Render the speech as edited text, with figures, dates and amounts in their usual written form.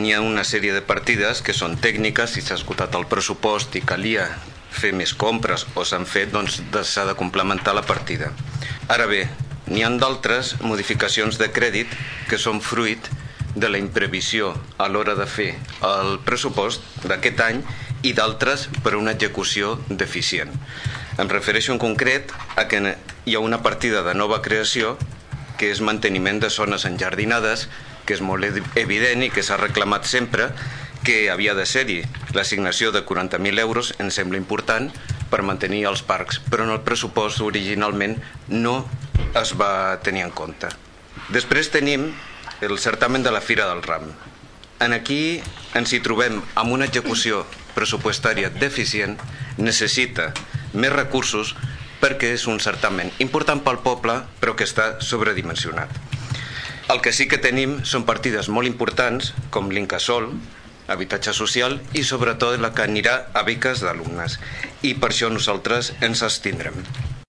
n'hi ha una sèrie de partides que són tècniques, si s'ha esgotat el pressupost i calia fer més compres o s'han fet, doncs s'ha de complementar la partida. Ara bé, n'hi ha d'altres modificacions de crèdit que són fruit de la imprevisió a l'hora de fer el pressupost d'aquest any i d'altres per una execució deficient. Em refereixo en concret a que hi ha una partida de nova creació que és manteniment de zones enjardinades, que és molt evident i que s'ha reclamat sempre que havia de ser-hi. L'assignació de 40.000 euros ens sembla important per mantenir els parcs, però en el pressupost originalment no es va tenir en compte. Després tenim el certamen de la Fira del Ram. Aquí ens hi trobem amb una execució pressupostària deficient, necessita més recursos perquè és un certamen important pel poble però que està sobredimensionat. El que sí que tenim són partides molt importants com l'Incasòl, habitatge social i sobretot la que anirà a beques d'alumnes i per això nosaltres ens abstindrem.